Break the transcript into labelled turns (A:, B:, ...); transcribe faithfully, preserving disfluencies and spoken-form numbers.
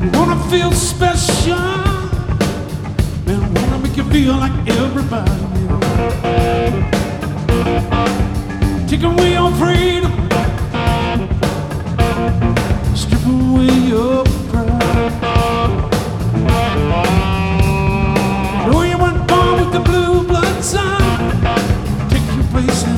A: Wanna feel special, and wanna make you feel like everybody else. Take away your freedom, strip away your pride. Know you weren't born with the blue blood sign. Take your place